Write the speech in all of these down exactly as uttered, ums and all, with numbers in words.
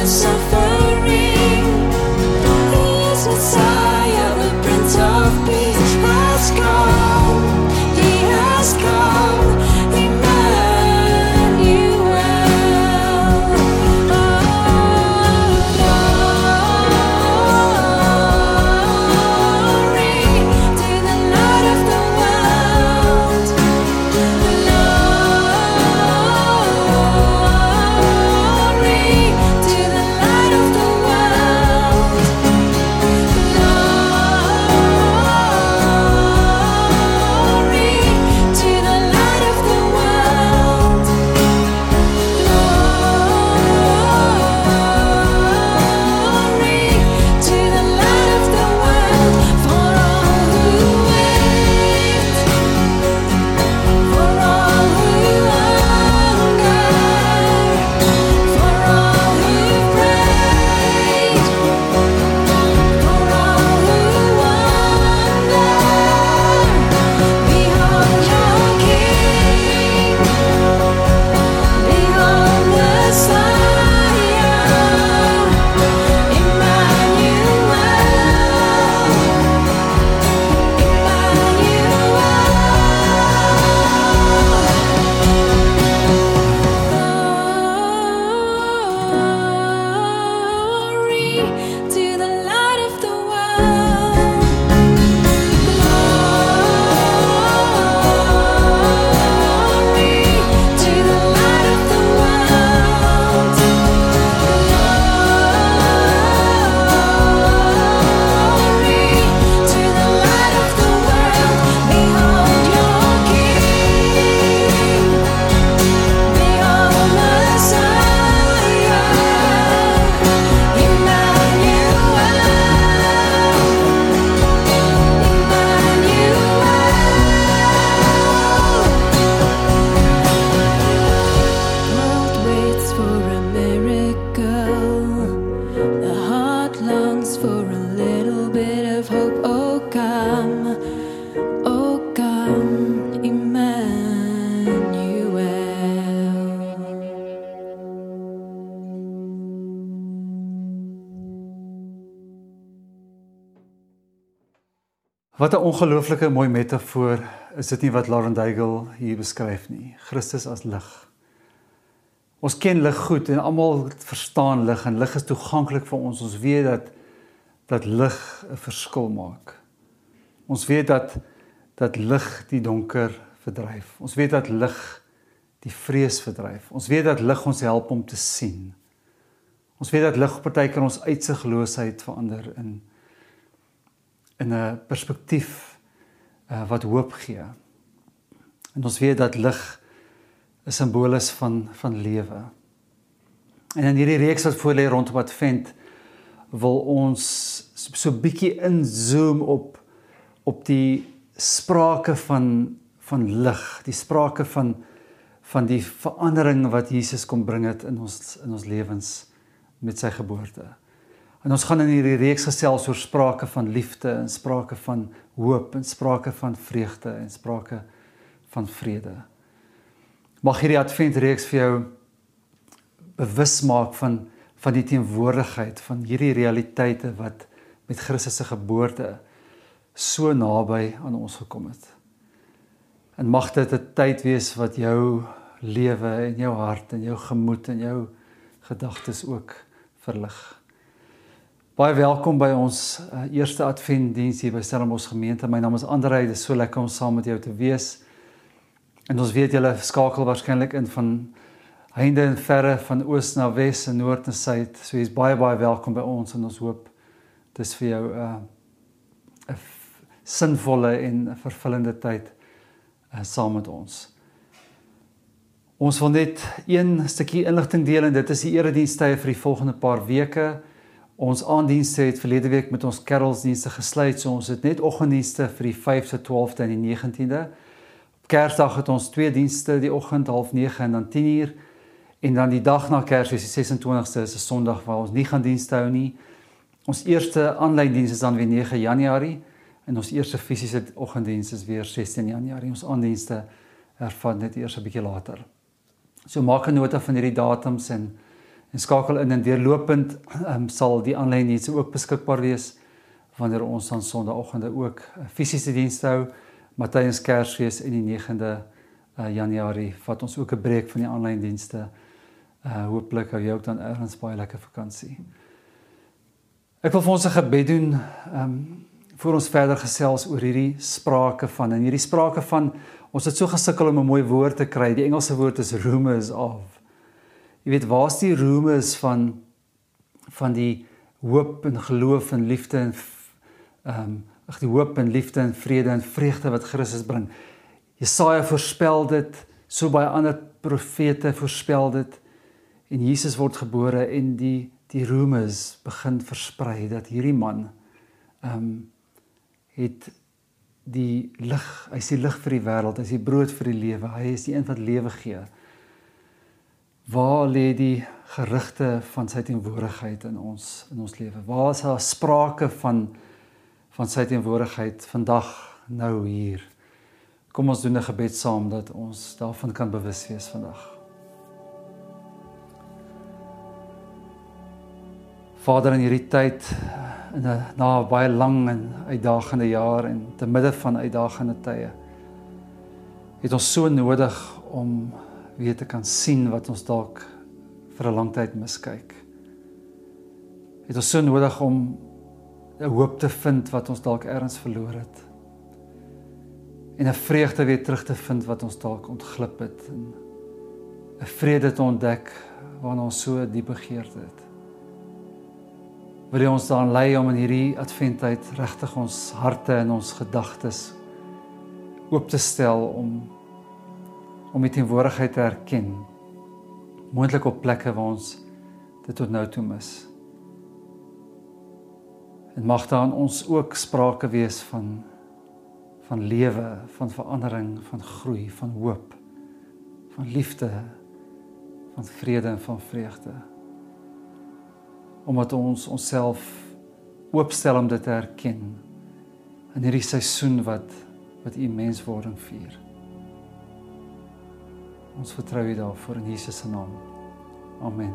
suffering. He is Messiah, the Prince of Peace has come. He has come, Emmanuel. Glory to the Lord of the world. Glory to the Light of the world. Glory to the Light of the world. Glory to the Light of the world. For all who wait, for all who hunger, for all who prayed, for all who wonder. Behold your King, behold Messiah, Glory to the Light of the world. Glory to the Light of the world. Glory to the Light of the world. Behold your King, behold Messiah, Emmanuel, Emmanuel. World waits for a miracle. The heart longs for a little bit of hope. Oh come, oh come, Emmanuel. Wat 'n ongelooflike mooi metafoor is dit nie wat Lauren Daigle hier beskryf nie. Christus as lig. Ons ken lig goed en almal verstaan lig en lig is toeganklik vir ons. Ons weet dat dat lig 'n verskil maak. Ons weet dat dat lig die donker verdryf. Ons weet dat lig die vrees verdryf. Ons weet dat lig ons help om te sien. Ons weet dat lig partykeer ons uitsigloosheid verander in in 'n perspektief uh, wat hoop gee. En ons weet dat lig 'n simbool is van van lewe. En in hierdie reeks wat voor lê rondom Advent wil ons so bietjie inzoom op op die sprake van van lig, die sprake van van die verandering wat Jesus kom bring het in ons in ons lewens met sy geboorte. En ons gaan in hierdie reeks gesels oor sprake van liefde en sprake van hoop en sprake van vreugde en sprake van vrede. Mag hierdie Adventreeks vir jou bewus maak van van die teenwoordigheid van hierdie realiteite wat met Christus se geboorte so naby aan ons gekom het. En mag dit 'n tyd wees wat jou lewe en jou hart en jou gemoed en jou gedagtes ook verlig. Baie welkom by ons uh, eerste Adventdiens hier by Stellenbosch gemeente. My naam is Andrei, dit is so lekker om saam met jou te wees. En ons weet julle skakel waarskynlik in van heinde en verre, van oos na wes en noord en suid. So jy is baie baie welkom by ons en ons hoop dit is vir jou 'n uh, 'n sinvolle en 'n vervullende tyd uh, saam met ons. Ons wil net een stukkie inligting deel en dit is die eredienste vir die volgende paar weke. Ons aanddienste het verlede week met ons kerelsdienste gesluit, so ons het net oggenddienste vir die vyfde, twaalfde en die negentiende. Op Kersdag het ons twee dienste die oggend, half nege en dan tien uur. En dan die dag na Kersfees, die ses en twintigste is 'n Sondag waar ons nie gaan dienste hou nie. Ons eerste aanlyn diens is dan weer nege Januarie en ons eerste fisiese oggenddiens is weer sestien Januarie. Ons aanddienste ervaar net eers 'n bietjie later. So maak 'n nota van hierdie datums en En skakel in en deurlopend um, sal die aanlyn dienste ook beskikbaar wees, wanneer ons dan Sondagoggende ook fisiese dienste hou, Matthys Kersfees en die negende uh, Januarie, vat ons ook 'n breek van die aanlyn dienste. Uh, hooplik hou jy ook dan ergens baie lekker vakansie. Ek wil vir ons 'n gebed doen, um, voor ons verder gesels oor hierdie sprake van, en hierdie sprake van, ons het so gesukkel om 'n mooi woord te kry, die Engelse woord is rumors of. Jy weet, waar is die rumors van, van die hoop en geloof en liefde en, um, ag die hoop en liefde en vrede en vreugde wat Christus bring. Jesaja voorspel dit, so baie ander profete voorspel dit, en Jesus word gebore en die, die rumors begin versprei, dat hierdie man, um, het die lig, hy is die lig vir die wêreld, hy is die brood vir die lewe, hy is die een wat lewe gee. Waar lê die gerugte van sy teenwoordigheid in ons in ons lewe? Waar is daar sprake van van sy teenwoordigheid vandag nou hier? Kom ons doen 'n gebed saam dat ons daarvan kan bewus wees vandag. Vader, in hierdie tyd, in 'n na 'n baie lang en uitdagende jaar en te midde van uitdagende tye, het ons so nodig om weer te kan sien wat ons dalk vir 'n lang tyd miskyk. Het ons so nodig om 'n hoop te vind wat ons dalk ergens verloor het. En 'n vreugde weer terug te vind wat ons dalk ontglip het. En 'n vrede te ontdek waarna ons so diep begeerte het. Wil jy ons daarin lei om in hierdie adventtyd regtig ons harte en ons gedagtes oop te stel om om die teenwoordigheid te erken, moontlik op plekke waar ons dit tot nou toe mis. En mag daar in ons ook sprake wees van, van lewe, van verandering, van groei, van hoop, van liefde, van vrede en van vreugde. Omdat ons onsself oopstel om dit te erken in hierdie seisoen wat, wat U menswording vier. Ons vertrou U daarvoor in Jesus se naam. Amen.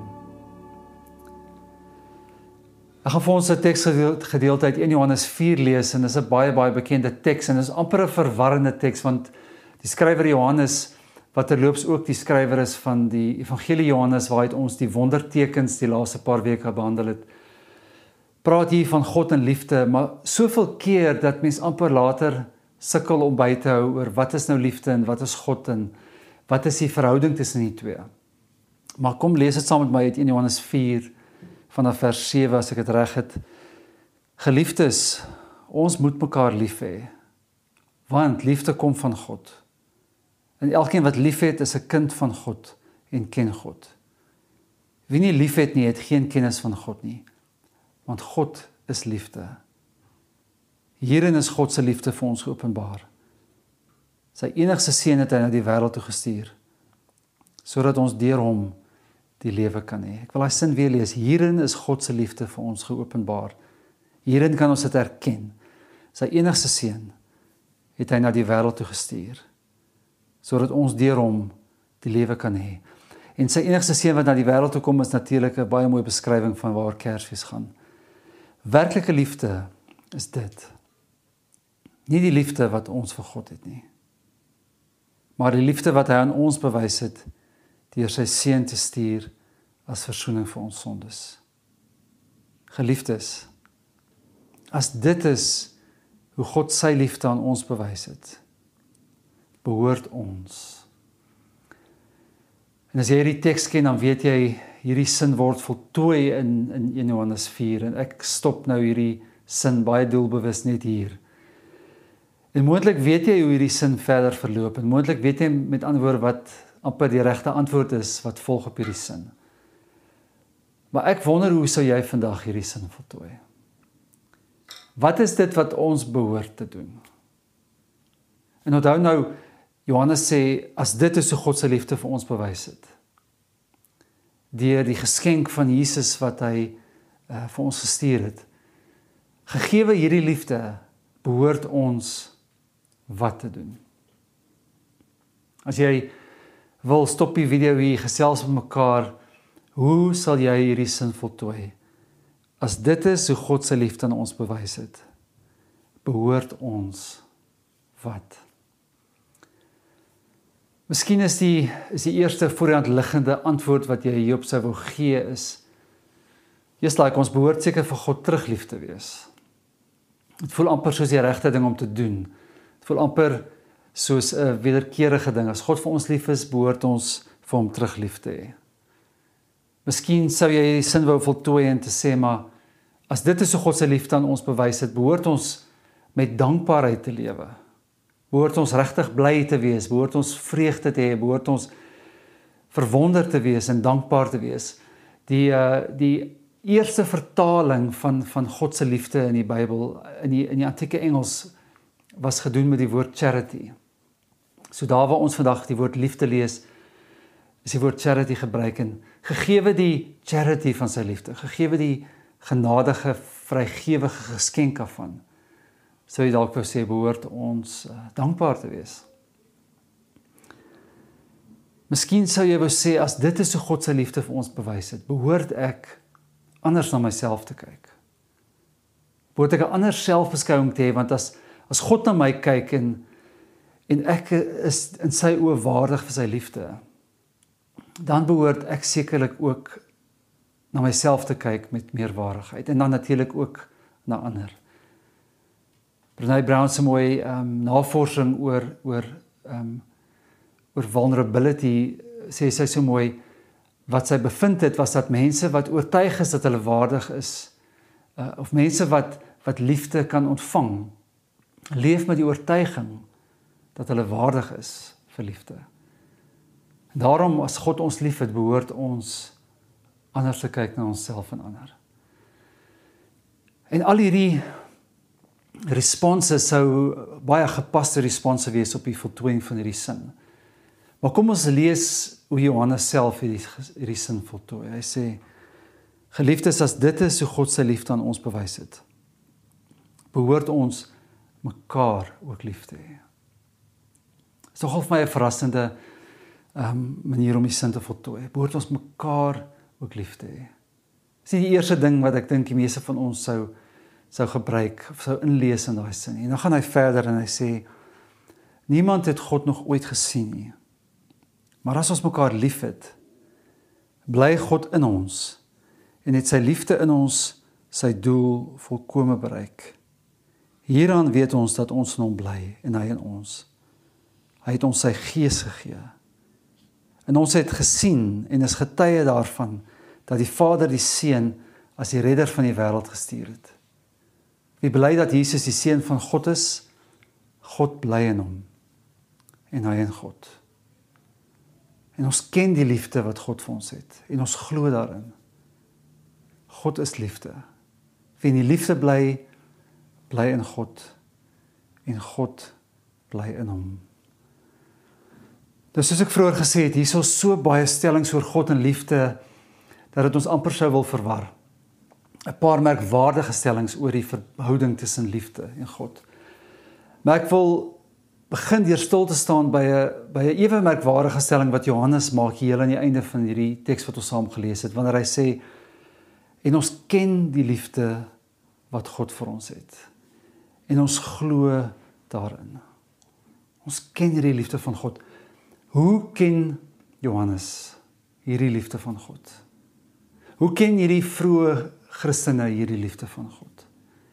Ek gaan vir ons 'n teksgedeelte uit eerste Johannes vier lees, en dit is 'n baie baie bekende teks, en dit is amper 'n verwarrende teks, want die skrywer Johannes, wat terloops ook die skrywer is van die Evangelie Johannes, waaruit ons die wondertekens die laaste paar weke behandel het, praat hier van God en liefde, maar soveel keer dat mens amper later sukkel om by te hou oor wat is nou liefde en wat is God en wat is die verhouding tussen die twee. Maar kom lees dit saam met my uit eerste Johannes vier vanaf vers sewe as ek dit reg het. Geliefdes, ons moet mekaar lief hê, want liefde kom van God. En elkeen wat lief het is 'n kind van God en ken God. Wie nie lief het nie, het geen kennis van God nie, want God is liefde. Hierin is God se liefde vir ons geopenbaar. Sy enigste seun het hy na die wêreld toe gestuur, sodat ons deur hom die lewe kan hê. Ek wil daai sin weer lees. Hierin is God se liefde vir ons geopenbaar. Hierin kan ons dit erken. Sy enigste seun het hy na die wêreld toe gestuur, sodat ons deur hom die lewe kan hê. En sy enigste seun wat na die wêreld toe kom is natuurlik 'n baie mooi beskrywing van waar Kersfees gaan. Werklike liefde is dit. Nie die liefde wat ons vir God het nie, maar die liefde wat hy aan ons bewys het deur sy seun te stuur as versoening vir ons sondes. Geliefdes, as dit is hoe God sy liefde aan ons bewys het, behoort ons. En as jy hierdie teks ken, dan weet jy, hierdie sin word voltooi in, in eerste Johannes vier, en ek stop nou hierdie sin baie doelbewus net hier. En moontlik weet jy hoe hierdie sin verder verloop, en moontlik weet jy met ander woorde wat amper die regte antwoord is wat volg op hierdie sin. Maar ek wonder, hoe sou jy vandag hierdie sin voltooi? Wat is dit wat ons behoort te doen? En onthou nou, Johannes sê, as dit is hoe God se liefde vir ons bewys het, deur die geskenk van Jesus wat hy uh, vir ons gestuur het, gegeewe hierdie liefde, behoort ons wat te doen. As jy wil, stop die video hier, gesels met mekaar, Hoe sal jy hierdie sin voltooi? As dit is hoe God sy liefde aan ons bewys het, behoort ons wat? Miskien is die, is die eerste voor die hand liggende antwoord wat jy hier op sy wil gee is, just like ons behoort seker vir God terug lief te wees. Het voel amper soos die regte ding om te doen. Het voel amper soos 'n wederkerige ding. As God vir ons lief is, behoort ons vir hom terug lief te hê. Miskien sou jy die sin wou voltooi en te sê, maar as dit is hoe God sy liefde aan ons bewys het, behoort ons met dankbaarheid te lewe. Behoort ons regtig bly te wees, behoort ons vreugde te hê, behoort ons verwonderd te wees en dankbaar te wees. Die uh, die eerste vertaling van van God se liefde in die Bybel, in die in die antieke Engels, was gedoen met die woord charity. So daar waar ons vandag die woord liefde lees, is die woord charity gebruik, en gegewe die charity van sy liefde, gegewe die genadige, vrygewige geskenk daarvan, sou jy dalk wou sê, behoort ons uh, dankbaar te wees. Miskien sou jy wou sê, as dit is hoe God sy liefde vir ons bewys het, behoort ek anders na myself te kyk. Behoort ek 'n ander selfbeskouing te hê, want as, as God na my kyk, en, en ek is in sy oë waardig vir sy liefde, dan behoort ek sekerlik ook na myself te kyk met meer waardigheid, en dan natuurlik ook na ander. Brené Brown se mooi um, navorsing oor, oor, um, oor vulnerability, sê sy so mooi, wat sy bevind het, was dat mense wat oortuig is dat hulle waardig is, uh, of mense wat, wat liefde kan ontvang, leef met die oortuiging dat hulle waardig is vir liefde. En daarom, as God ons lief het, behoort ons anders te kyk na onsself en ander. En al hierdie response sou baie gepaste response wees op die voltooiing van hierdie sin. Maar kom ons lees hoe Johannes self hierdie, hierdie sin voltooi. Hy sê, geliefdes, as dit is hoe God sy liefde aan ons bewys het, behoort ons mekaar ook lief te hê. Dit is nogal vir my 'n verrassende um, manier om die sin te voltooi. Behoort ons mekaar ook lief te hê. Dit is nie die eerste ding wat ek dink die meeste van ons sou sou gebruik, of sou inlees in daai sin. En dan gaan hy verder en hy sê, niemand het God nog ooit gesien nie. Maar as ons mekaar lief het, bly God in ons, en het sy liefde in ons sy doel volkome bereik. Hieraan weet ons dat ons in hom bly, en hy in ons. Hy het ons sy gees gegee. En ons het gesien, en is getuie daarvan, dat die Vader die Seun as die redder van die wêreld gestuur het. Wie bely dat Jesus die Seun van God is, God bly in hom, en hy in God. En ons ken die liefde wat God vir ons het, en ons glo daarin. God is liefde. Wie in die liefde bly, bly in God, en God bly in hom. Dus soos ek vroeër gesê het, hier is ons so baie stellings oor God en liefde, dat het ons amper sou wil verwar. 'n Paar merkwaardige stellings oor die verhouding tussen liefde en God. Maar ek wil begin deur stil te staan by 'n by 'n ewe merkwaardige stelling wat Johannes maak hier aan die einde van hierdie teks wat ons saam gelees het, wanneer hy sê, en ons ken die liefde wat God vir ons het, en ons glo daarin. Ons ken hierdie liefde van God. Hoe ken Johannes hierdie liefde van God? Hoe ken hierdie vroeë Christene hierdie liefde van God?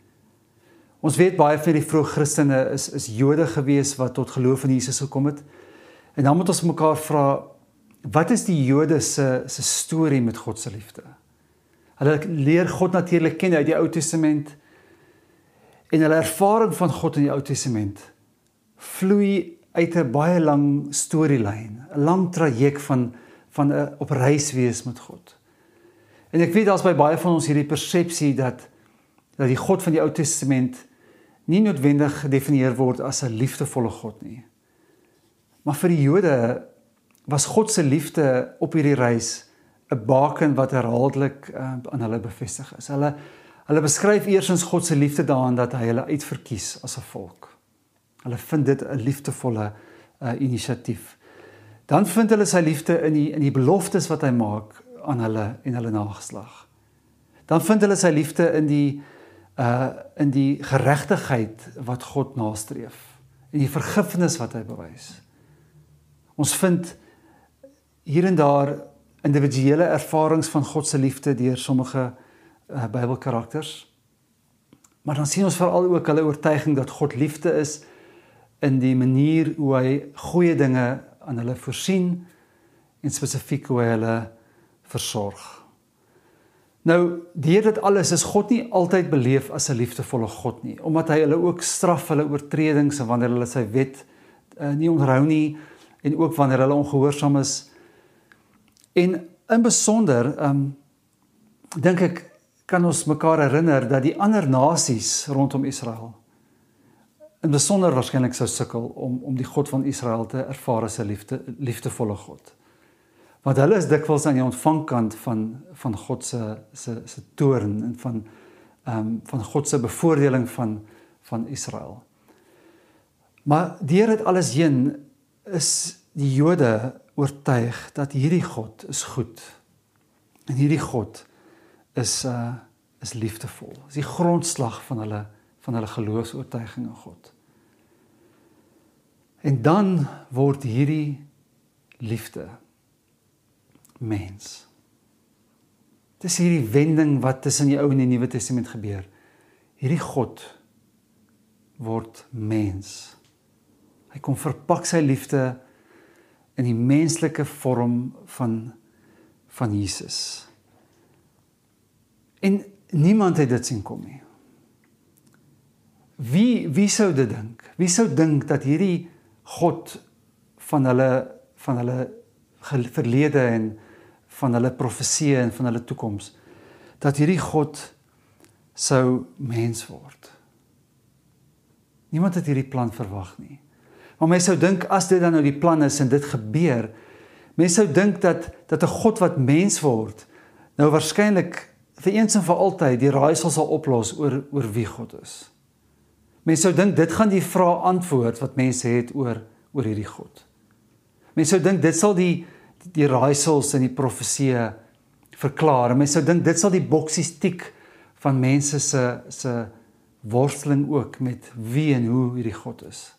Ons weet baie van die vroeë Christene is, is Jode gewees wat tot geloof in Jesus gekom het. En dan moet ons mekaar vra, wat is die Jode se, se storie met God se liefde? Hulle leer God natuurlik ken uit die Ou Testament, en hulle ervaring van God in die Ou Testament vloei uit 'n baie lang storielyn, 'n lang traject van, van 'n op reis wees met God. En ek weet daar's by baie van ons hierdie persepsie dat, dat die God van die Ou Testament nie noodwendig gedefinieer word as 'n liefdevolle God nie. Maar vir die Jode was God se liefde op hierdie reis 'n baken wat herhaaldelik uh, aan hulle bevestig is. Hulle, hulle beskryf eersins God se liefde daarin dat hy hulle uitverkies as 'n volk. Hulle vind dit 'n liefdevolle uh, inisiatief. Dan vind hulle sy liefde in die, in die beloftes wat hy maak aan hulle en hulle nageslag. Dan vind hulle sy liefde in die uh in die geregtigheid wat God nastreef, en die vergifnis wat hy bewys. Ons vind hier en daar individuele ervarings van God se liefde deur sommige uh, Bybelkarakters. Maar dan sien ons veral ook hulle oortuiging dat God liefde is in die manier hoe hy goeie dinge aan hulle voorsien en spesifiek hoe hy hulle versorg. Nou, deur dit alles is God nie altyd beleef as 'n liefdevolle God nie, omdat hy hulle ook straf hulle oortredings en wanneer hulle sy wet uh, nie onthou nie en ook wanneer hulle ongehoorsaam is. En in besonder, um, dink ek, kan ons mekaar herinner dat die ander nasies rondom Israel in besonder waarskynlik sou sukkel om, om die God van Israel te ervaar as 'n liefde, liefdevolle God. Want hulle is dikwels aan die ontvangkant van, van God se, se, se toorn en van, um, van God se bevoordeling van, van Israel. Maar deur dit alles heen is die Jode oortuig dat hierdie God is goed. En hierdie God is, uh, is liefdevol. Is die grondslag van hulle, van hulle geloofsoortuiging in God. En dan word hierdie liefde mens. Dis hierdie wending wat tussen die Ou en die Nuwe Testament gebeur. Hierdie God word mens. Hy kom verpak sy liefde in die menslike vorm van, van Jesus. En niemand het dit sien kom nie. Wie, wie sou dit dink? Wie sou dink dat hierdie God van hulle, van hulle verlede en van hulle profeseë en van hulle toekoms, dat hierdie God sou mens word? Niemand het hierdie plan verwag nie. Maar mens sou dink, as dit dan nou die plan is en dit gebeur, mens sou dink dat, dat 'n God wat mens word, nou waarskynlik vir eens en vir altyd die raaisel sal oplos oor, oor wie God is. Mens sou dink, dit gaan die vraag antwoord wat mense het oor, oor hierdie God. Mens sou dink, dit sal die, die raaisels en die profeseë verklaar. Mens sou dink, dit sal die boksies tik van mense se, se worsteling ook met wie en hoe hierdie God is.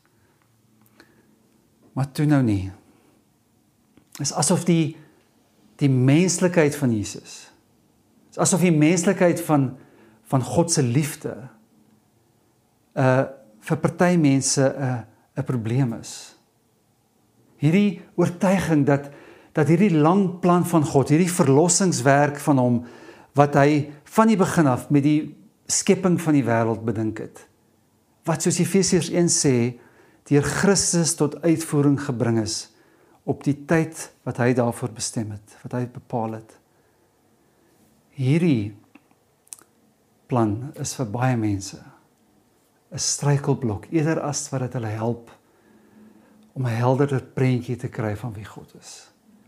Maar toe nou nie. Is asof die, die menslikheid van Jesus, is asof die menslikheid van, van God se liefde, uh, vir party mense 'n uh, 'n probleem is. Hierdie oortuiging dat, dat hierdie lang plan van God, hierdie verlossingswerk van hom, wat hy van die begin af met die skepping van die wêreld bedink het, wat soos Efesiërs een sê, deur Christus tot uitvoering gebring is, op die tyd wat hy daarvoor bestem het, wat hy bepaal het. Hierdie plan is vir baie mense 'n struikelblok, eerder as wat dit hulle help om 'n helderder prentjie te kry van wie God is.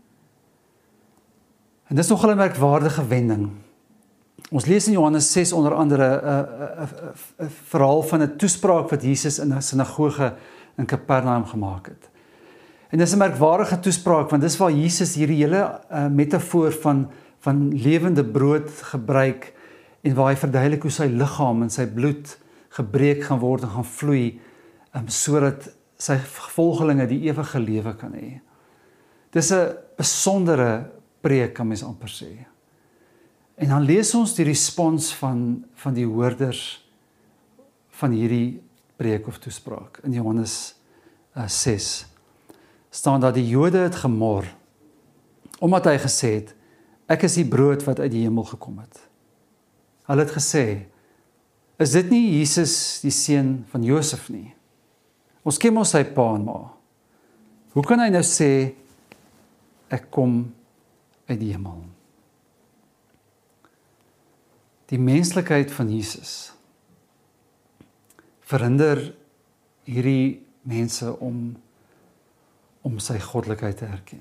En dis nogal 'n merkwaardige wending. Ons lees in Johannes ses onder andere 'n 'n verhaal van 'n toespraak wat Jesus in 'n sinagoge in Kapernaum gemaak het. En dis 'n merkwaardige toespraak, want dis waar Jesus hierdie hele uh, metafoor van van lewende brood gebruik en waar hy verduidelik hoe sy liggaam en sy bloed gebreek gaan word en gaan vloei, um, sodat sy volgelinge die ewige lewe kan hê. Dis 'n besondere preek, kan mens amper sê. En dan lees ons die respons van van die hoorders van hierdie preek of toespraak in Johannes uh, ses. Staan daar, die Jode het gemor omdat hy gesê het, ek is die brood wat uit die hemel gekom het. Hulle het gesê, is dit nie Jesus die seun van Josef nie? Ons ken mos sy pa en ma. Hoe kan hy nou sê, ek kom uit die hemel? Die menslikheid van Jesus verhinder hierdie mense om om sy goddelikheid te erken.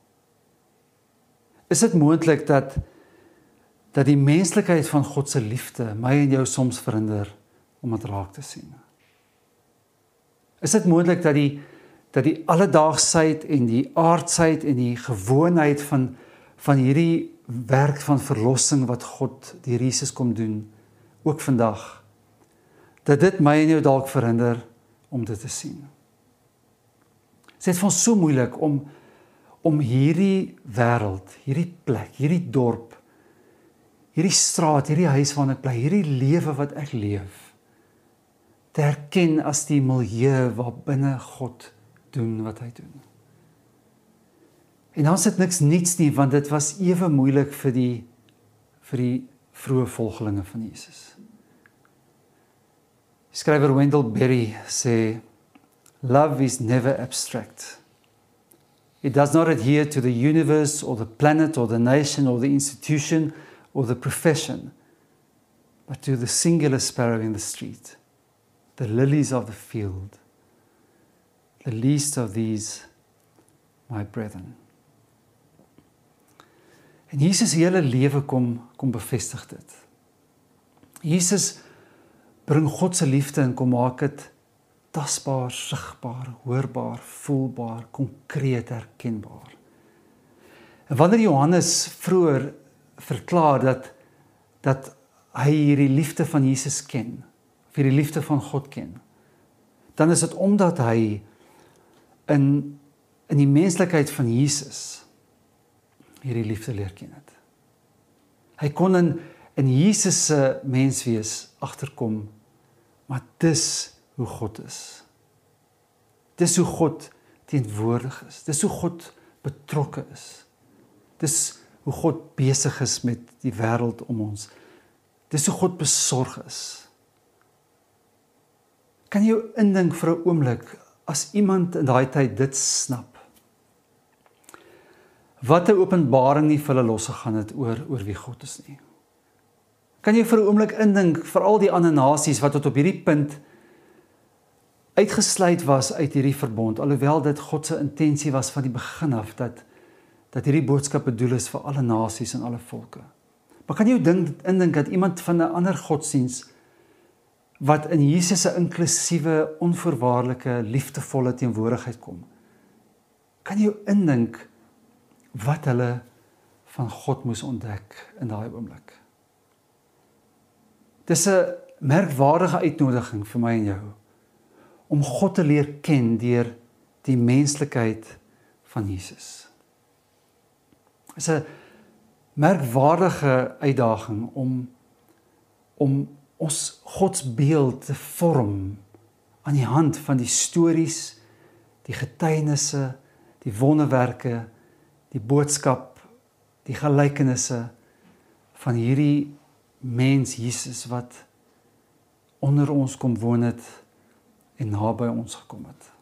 Is dit moontlik dat dat die menslikheid van God se liefde my en jou soms verhinder om dit raak te sien? Is dit moontlik dat die dat die alledaagsheid en die aardsheid en die gewoonheid van van hierdie werk van verlossing wat God deur Jesus kom doen, ook vandag, dat dit my en jou dalk verhinder om dit te sien. Dit is vir ons so moeilik om, om hierdie wêreld, hierdie plek, hierdie dorp, hierdie straat, hierdie huis waarin ek bly, hierdie lewe wat ek leef, te herken as die milieu waarbinne God doen wat hy doen. En dan is dit niks niets nie, want dit was ewe moeilik vir die, vir die vroeë volgelinge van Jesus. Skrywer Wendell Berry sê, love is never abstract. It does not adhere to the universe or the planet or the nation or the institution or the profession, but to the singular sparrow in the street, the lilies of the field, the least of these, my brethren. En Jesus hele lewe kom, kom bevestig dit. Jesus bring God se liefde en kom maak dit tasbaar, sigbaar, hoorbaar, voelbaar, konkreet, herkenbaar. En wanneer Johannes vroeër verklaar dat, dat hy hierdie liefde van Jesus ken, of hierdie liefde van God ken, dan is dit omdat hy in, in die menslikheid van Jesus hierdie liefde leer ken het. Hy kon in, in Jesus se menswees agterkom, maar dis hoe God is. Dis hoe God teenwoordig is. Dis hoe God betrokke is. Dis hoe God besig is met die wêreld om ons. Dis hoe God besorg is. Kan jy jou indink vir 'n oomblik as iemand in daai tyd dit snap? Wat 'n openbaring nie vir hulle losgegaan het oor, oor wie God is nie. Kan jy vir 'n oomblik indink vir al die ander nasies wat tot op hierdie punt uitgesluit was uit hierdie verbond, alhoewel dit God se intensie was van die begin af, dat, dat hierdie boodskap bedoel is vir alle nasies en alle volke. Maar kan jy jou dink, indink dat iemand van 'n ander godsdiens, wat in Jesus se inklusiewe, onvoorwaardelike, liefdevolle teenwoordigheid kom, kan jy jou indink wat hulle van God moes ontdek in daai oomblik? Dis 'n merkwaardige uitnodiging vir my en jou, om God te leer ken deur die menslikheid van Jesus. Dit is 'n merkwaardige uitdaging om, om ons godsbeeld te vorm aan die hand van die stories, die getuienisse, die wonderwerke, die boodskap, die gelykenisse van hierdie mens Jesus wat onder ons kom woon het en naby ons gekom het.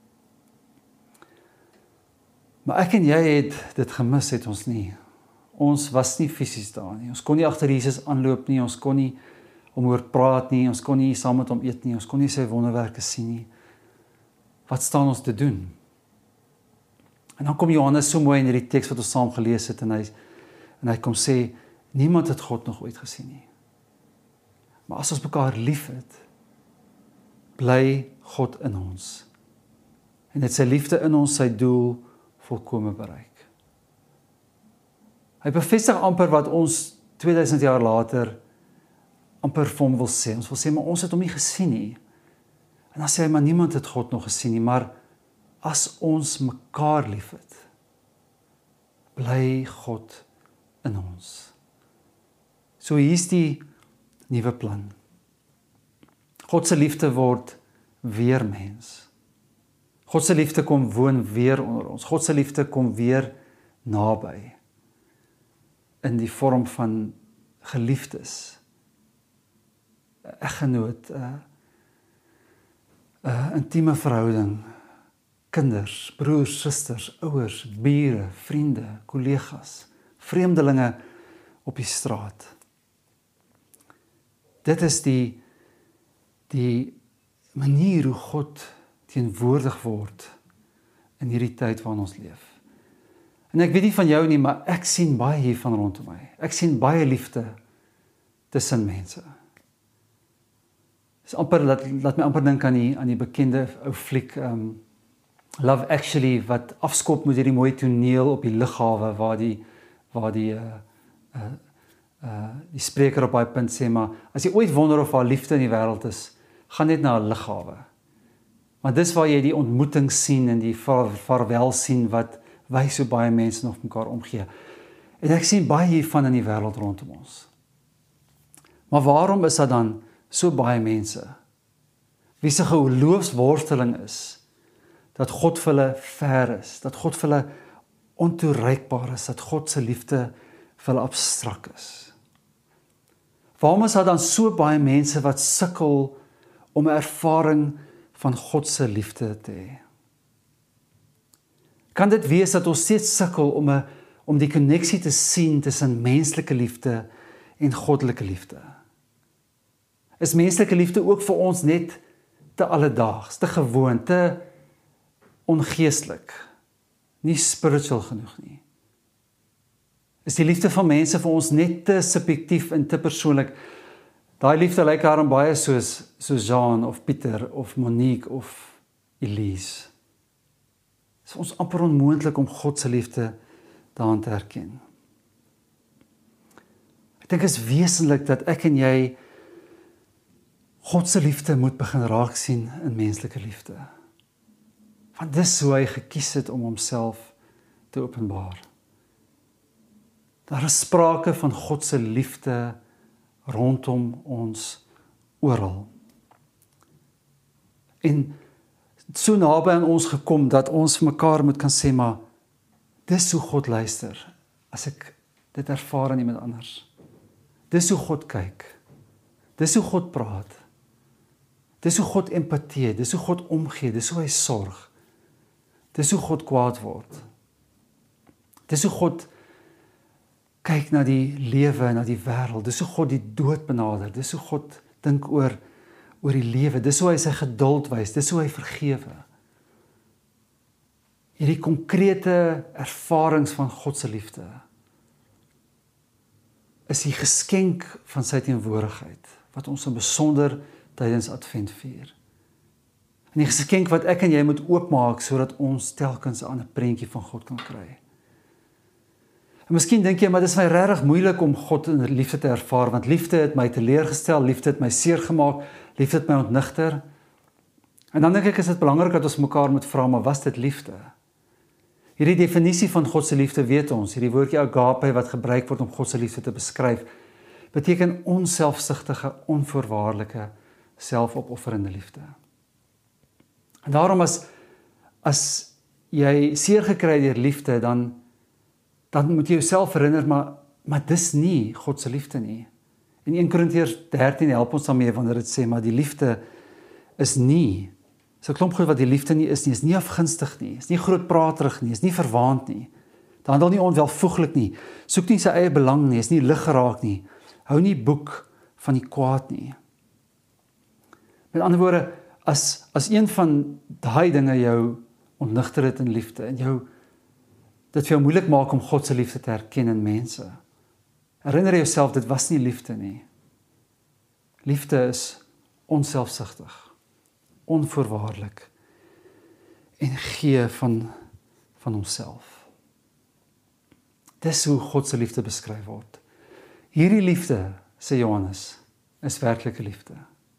Maar ek en jy het dit gemis, het ons nie. Ons was nie fisies daar nie. Ons kon nie agter Jesus aanloop nie, ons kon nie om oor praat nie, ons kon nie saam met hom eet nie, ons kon nie sy wonderwerke sien nie. Wat staan ons te doen? En dan kom Johannes so mooi in hierdie teks wat ons saam gelees het, en hy, en hy kom sê, niemand het God nog ooit gesien nie. Maar as ons mekaar lief het, bly God in ons. En het sy liefde in ons sy doel volkome bereik. Hy bevestig amper wat ons tweeduisend jaar later amper vir hom wil sê. Ons wil sê, maar ons het hom nie gesien nie. En dan sê hy, maar niemand het God nog gesien nie, maar as ons mekaar lief het, bly God in ons. So hier is die nuwe plan. God se liefde word weer mens. God se liefde kom woon weer onder ons. God se liefde kom weer naby. In die vorm van geliefdes. Eggenoot, 'n uh, intieme verhouding, kinders, broers, susters, ouers, bure, vriende, kollegas, vreemdelinge op die straat. Dit is die, die manier hoe God teenwoordig word in hierdie tyd waarin ons leef. En ek weet nie van jou nie, maar ek sien baie hiervan rondom my. Ek sien baie liefde tussen mense. Dis amper, laat, laat my amper dink aan die, aan die bekende ou fliek, um, Love Actually, wat afskop met hierdie mooi toneel op die lughawe, waar die, waar die uh, uh, uh, die spreker op daai punt sê, maar as jy ooit wonder of haar liefde in die wêreld is, gaan net na 'n lughawe. Want dis waar jy die ontmoeting sien en die vaarwel sien wat wy so baie mense nog mekaar omgee. En ek sien baie hiervan in die wêreld rondom ons. Maar waarom is daar dan so baie mense wie se geloofsworsteling is dat God vir hulle ver is, dat God vir hulle ontoereikbaar is, dat God se liefde vir hulle abstrak is? Waarom is daar dan so baie mense wat sukkel om 'n ervaring van God se liefde te hê? Kan dit wees dat ons steeds sukkel om 'n om die koneksie te sien tussen menslike liefde en goddelike liefde? Is menslike liefde ook vir ons net te alledaags, te gewoon, te ongeestelik, nie spiritual genoeg nie? Is die liefde van mense vir ons net te subjektief en te persoonlik? Daai liefde lyk daarom baie soos, soos Jean of Pieter of Monique of Elise. Dit is ons amper onmoontlik om God se liefde daarin te herken. Ek dink dit is wesentlik dat ek en jy God se liefde moet begin raak sien in menslike liefde. Want dis hoe hy gekies het om homself te openbaar. Daar is sprake van God se liefde rondom ons oral. En so naby aan ons gekom dat ons vir mekaar moet kan sê, maar dis hoe God luister as ek dit ervaar aan iemand anders. Dis hoe God kyk. Dis hoe God praat. Dis hoe God empatie, dis hoe God omgee, dis hoe hy sorg. Dis hoe God kwaad word. Dis hoe God kyk na die lewe, na die wêreld. Dis hoe God die dood benader. Dis hoe God dink oor oor die lewe. Dis hoe hy sy geduld wys. Dis hoe hy vergewe. Hierdie konkrete ervarings van God se liefde is die geskenk van sy teenwoordigheid wat ons in besonder tydens Advent vier. En die geskenk wat ek en jy moet oopmaak sodat ons telkens aan 'n prentjie van God kan kry. En miskien dink jy, maar dit is my regtig moeilik om God in liefde te ervaar, want liefde het my teleurgestel, liefde het my seer gemaak, liefde het my ontnigter. En dan dink ek is dit belangrik dat ons mekaar moet vra, maar was dit liefde? Hierdie definisie van God se liefde weet ons, hierdie woordjie agape wat gebruik word om God se liefde te beskryf, beteken onselfsugtige, onvoorwaardelike, selfopofferende liefde. En daarom as as jy seer gekry deur liefde, dan dan moet jy jouself herinner, maar maar dis nie God se liefde nie. En Eerste Korintiërs dertien help ons daarmee wanneer dit sê, maar die liefde is nie, so 'n klomp goed wat die liefde nie is nie, is nie afgunstig nie, is nie grootpraterig nie, is nie verwaand nie, dit handel nie onwelvoeglik nie, soek nie sy eie belang nie, is nie lig geraak nie, hou nie boek van die kwaad nie. Met ander woorde, as, as een van daai dinge jou ontnigter het in liefde, en jou dit vir jou moeilik maak om God se liefde te herken in mense, herinner jouself, dit was nie liefde nie. Liefde is onselfsugtig, onvoorwaardelik, en gee van, van homself. Dis hoe God se liefde beskryf word. Hierdie liefde, sê Johannes, is werklike liefde.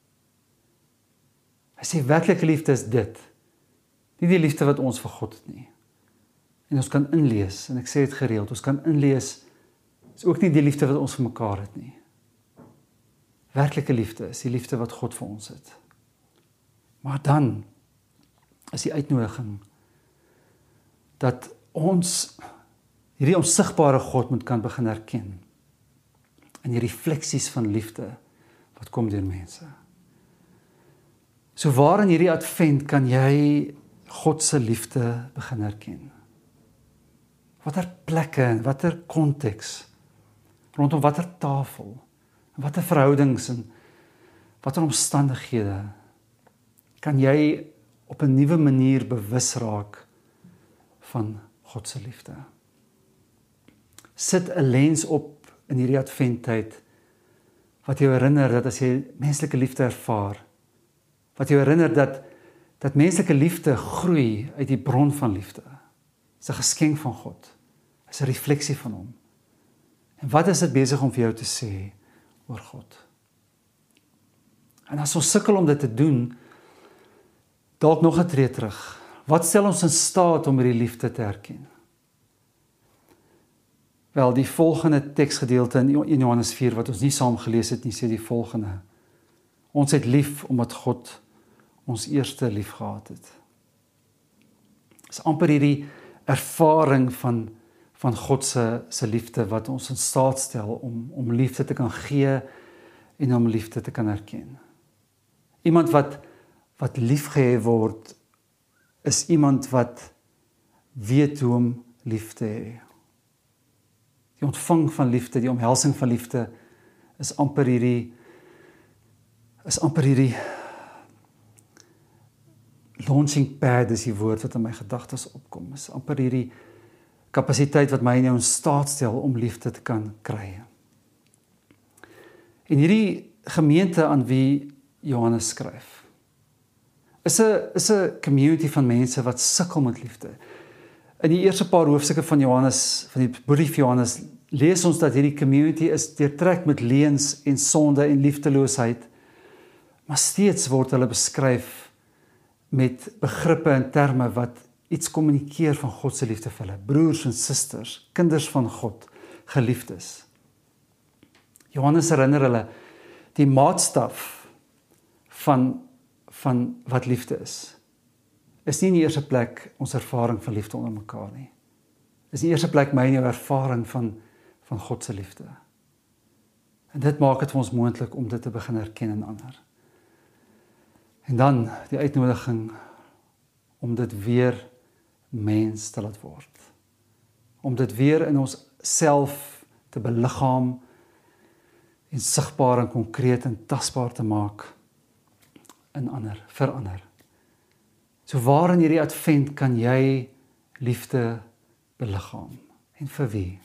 Hy sê werklike liefde is dit, nie die liefde wat ons vir God het nie. En ons kan inlees, en ek sê dit gereeld, ons kan inlees, is ook nie die liefde wat ons vir mekaar het nie. Werklike liefde is die liefde wat God vir ons het. Maar dan is die uitnodiging dat ons hierdie onsigbare God moet kan begin herken in die refleksies van liefde wat kom deur mense. So waar in hierdie Advent kan jy God se liefde begin herken? Watter plekke en watter konteks, rondom watter tafel, watter verhoudings en watter omstandighede kan jy op 'n nuwe manier bewus raak van God se liefde? Sit 'n lens op in hierdie Adventtyd wat jou herinner dat as jy menslike liefde ervaar, wat jou herinner dat dat menslike liefde groei uit die bron van liefde. Dit is 'n geskenk van God. Dit is 'n refleksie van hom. En wat is dit besig om vir jou te sê oor God? En as ons sukkel om dit te doen, dalk nog 'n tree terug. Wat stel ons in staat om hierdie liefde te erken? Wel, die volgende teksgedeelte in Eerste Johannes vier, wat ons nie saam gelees het nie, sê die volgende. Ons het lief omdat God ons eerste lief gehad het. Dit is amper hierdie ervaring van, van God se, se liefde wat ons in staat stel om, om liefde te kan gee en om liefde te kan erken. Iemand wat, wat liefgehê word, is iemand wat weet hoe om lief te hê. Die ontvang van liefde, die omhelsing van liefde, is amper hierdie, is amper hierdie launching pad is die woord wat in my gedagtes opkom, is amper hierdie kapasiteit wat my en jou in staat stel om liefde te kan kry. En hierdie gemeente aan wie Johannes skryf, is 'n is 'n community van mense wat sukkel met liefde. In die eerste paar hoofstukke van Johannes, van die brief Johannes, lees ons dat hierdie community is deurtrek met leuns en sonde en liefdeloosheid, maar steeds word hulle beskryf met begrippe en terme wat iets kommunikeer van God se liefde vir hulle, broers en susters, kinders van God, geliefdes. Johannes herinner hulle die maatstaf van, van wat liefde is, is nie in die eerste plek ons ervaring van liefde onder mekaar nie. Is in die eerste plek my en jou ervaring van, van God se liefde. En dit maak dit vir ons moontlik om dit te begin erken in ander. En dan die uitnodiging om dit weer mens te laat word. Om dit weer in ons self te beliggaam en sigbaar en konkreet en tasbaar te maak in ander, vir ander. So waar in hierdie advent kan jy liefde beliggaam? En vir wie?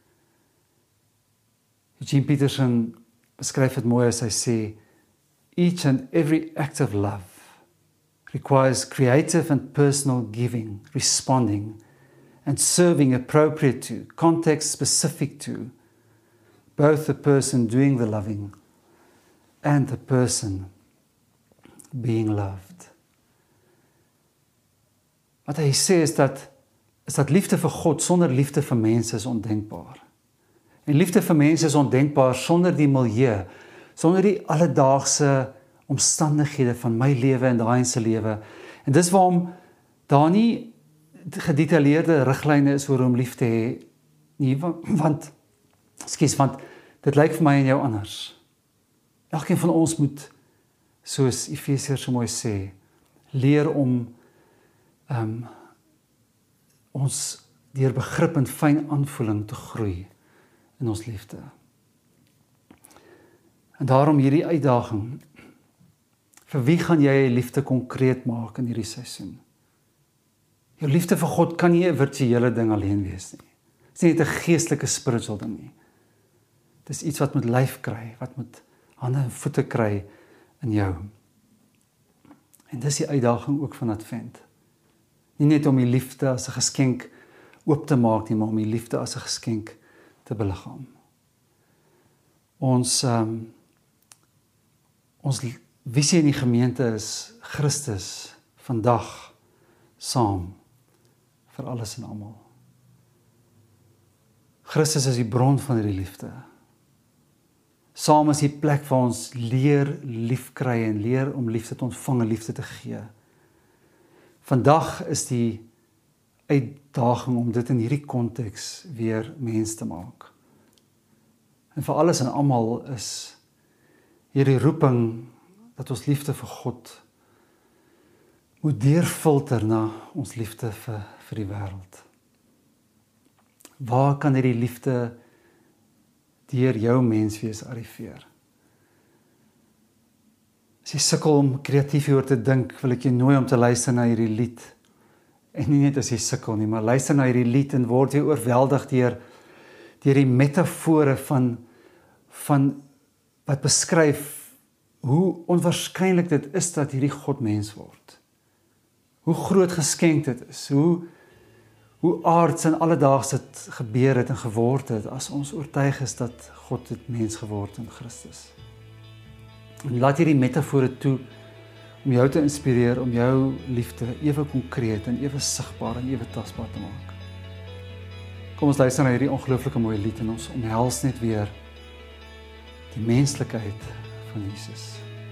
Eugene Peterson beskryf dit mooi as hy sê, each and every act of love requires creative and personal giving, responding, and serving appropriate to, context specific to, both the person doing the loving and the person being loved. Wat hy sê is dat, is dat liefde vir God sonder liefde vir mense is ondenkbaar. En liefde vir mense is ondenkbaar sonder die milieu, sonder die alledaagse omstandighede van my lewe en daai se lewe. En dis waarom daar nie gedetailleerde riglyne is oor om lief te hê nie, want ekskuus, want dit lyk vir my en jou anders. Elkeen van ons moet, soos Efesiërs so mooi sê, leer om um, ons deur begrip en fyn aanvoeling te groei in ons liefde. En daarom hierdie uitdaging, vir wie gaan jy liefde konkreet maak in hierdie seisoen? Jou liefde vir God kan nie 'n virtuele ding alleen wees nie. Dit is nie net 'n geestelike spiritual ding nie. Dit is iets wat moet lyf kry, wat moet hande en voete kry in jou. En dis die uitdaging ook van Advent. Nie net om die liefde as 'n geskenk oop te maak nie, maar om die liefde as 'n geskenk te beliggaam. Ons um, ons visie in die gemeente is Christus vandag saam vir alles en almal. Christus is die bron van hierdie liefde. Saam is die plek waar ons leer lief kry en leer om liefde te ontvang en liefde te gee. Vandag is die uitdaging om dit in hierdie konteks weer mens te maak. En vir alles en almal is hierdie roeping dat ons liefde vir God moet deurfilter na ons liefde vir, vir die wêreld. Waar kan hierdie liefde deur jou menswees arriveer? As jy sukkel om kreatief hieroor te dink, wil ek jou nooi om te luister na hierdie lied. En nie net as jy sukkel nie, maar luister na hierdie lied en word jy oorweldig deur deur die metafore van van wat beskryf hoe onwaarskynlik dit is dat hierdie God mens word. Hoe groot geskenk dit is, hoe hoe aards en alledaags dit gebeur het en geword het, as ons oortuig is dat God het mens geword in Christus. En laat hierdie metafore toe om jou te inspireer, om jou liefde ewe konkreet en ewe sigbaar en ewe tasbaar te maak. Kom ons luister na hierdie ongelooflike mooie lied en ons omhels net weer die menslikheid van Jesus.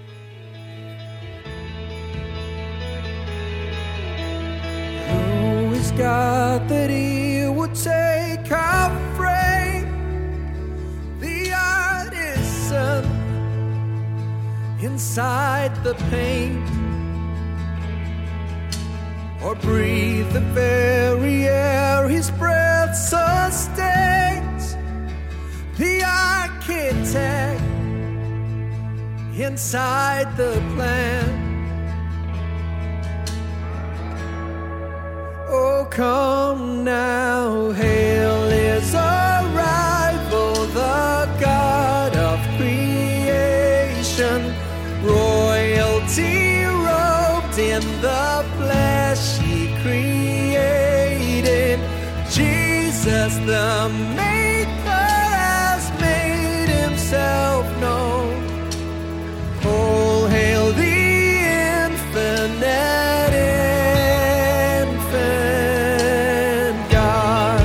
Who is God that He would take our frame, the artisan inside the pain, or breathe the very air His breath sustains, the architect inside the plan. Oh, come now, hail His arrival, the God of creation, royalty robed in the flesh He created. Jesus the Maker has made Himself known. Oh, hail the infinite infant God.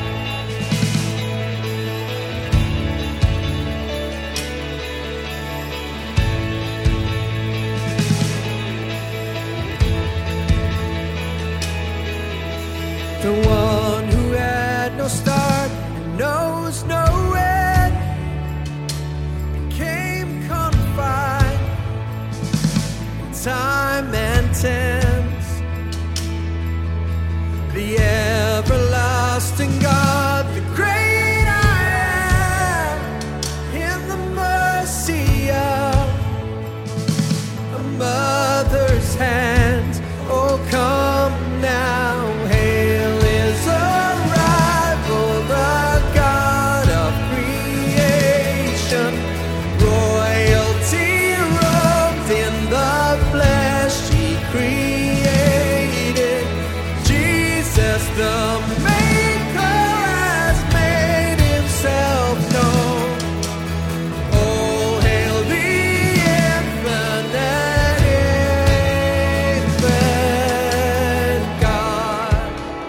The one who had no start and knows no end became confined in time and tense. The everlasting God, the great I am, in the mercy of a mother's hands. Oh, come now, hail His arrival, the God of creation, royalty robed in the flesh He created. Jesus the Maker has made Himself known. Oh, hail the infinite infant God.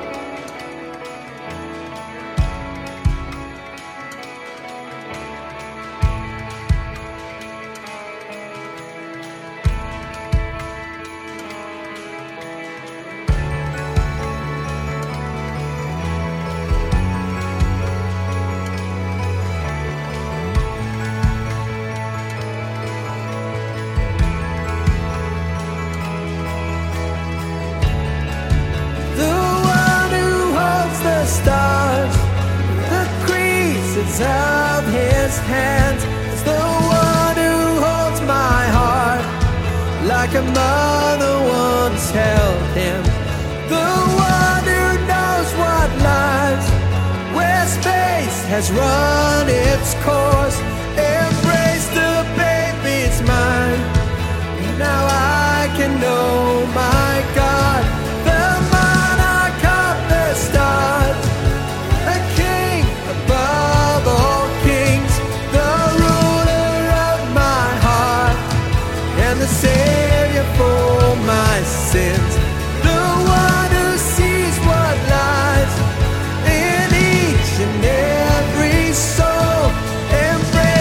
The one who holds the stars, the creases of His hands, is the one who holds my heart like a mother once held him. The one who knows what lies where space has run its course. Embrace the baby's mind. Now I can know my God, the monarch of the stars, the King above all kings, the ruler of my heart, and the Savior for my sins. The one who sees what lies in each and every soul. Embrace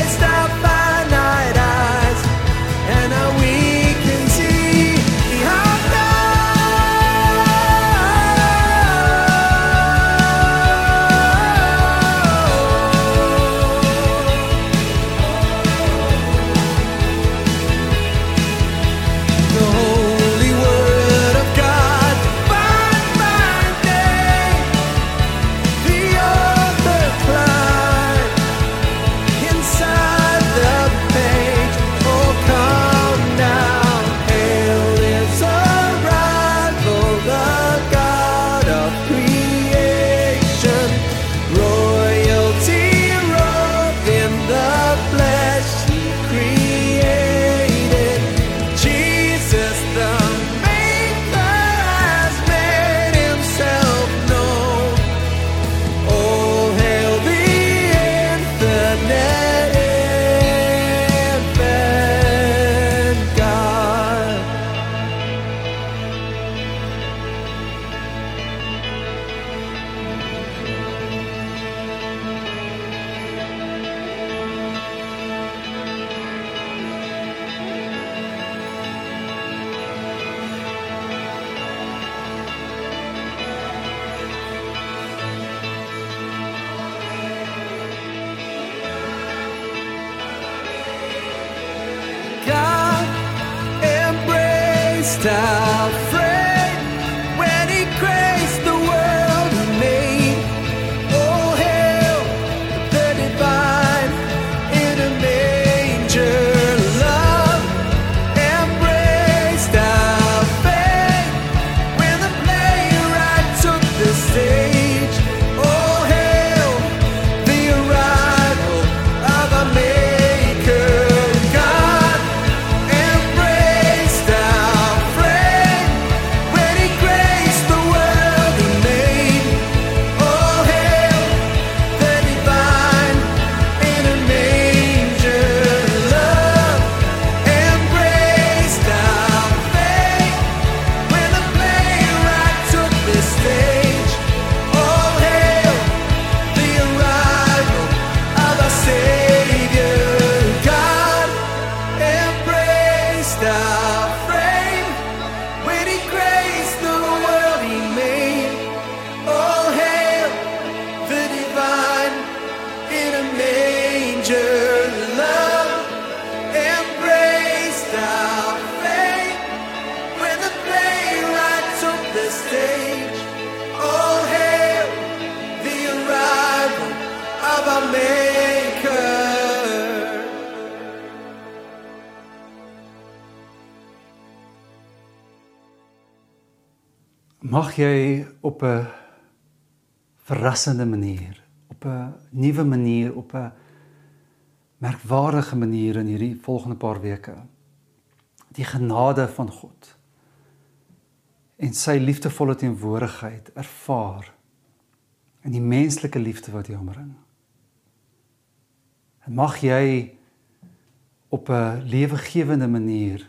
God embraced our friend when he graced the world he made. Oh, hail the divine in a manger. Love embraced our faith when the playwright took the stage. Oh, hail the arrival of our Maker. God embraced our friend when he graced the world he made. Oh, hail the divine in a manger. Love embraced our faith when the playwright took the stage. Oh, hail the arrival of our Savior. God embraced our frame when he graced the world he made. Oh, hail the divine in a manger. Love embraced our faith when the playwright took the stage. Oh, hail the arrival of our Maker. Mag jy op 'n verrassende manier, op 'n nuwe manier, op 'n merkwaardige manier in hierdie volgende paar weke die genade van God en sy liefdevolle teenwoordigheid ervaar en die menslike liefde wat hy omring. En mag jy op 'n lewegewende manier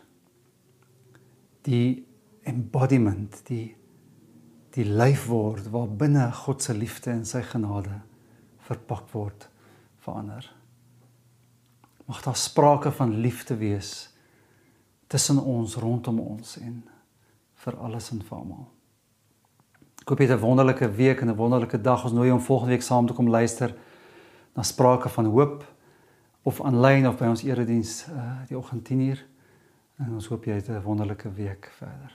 die embodiment, die die lyf word waar binne God se liefde en sy genade verpak word vir ander. Mag daar sprake van liefde wees tussen ons, rondom ons en vir alles en vir almal. Ek hoop jy het 'n wonderlike week en 'n wonderlike dag. Ons nooi jou om volgende week saam te kom luister na sprake van hoop of aanlyn of by ons erediens uh, die oggend tien uur. En ons hoop jy het 'n wonderlike week verder.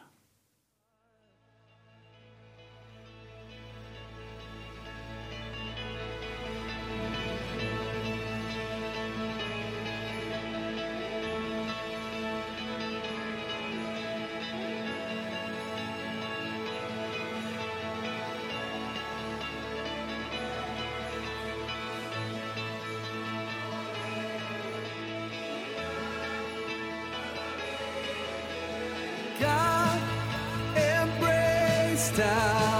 God embraced our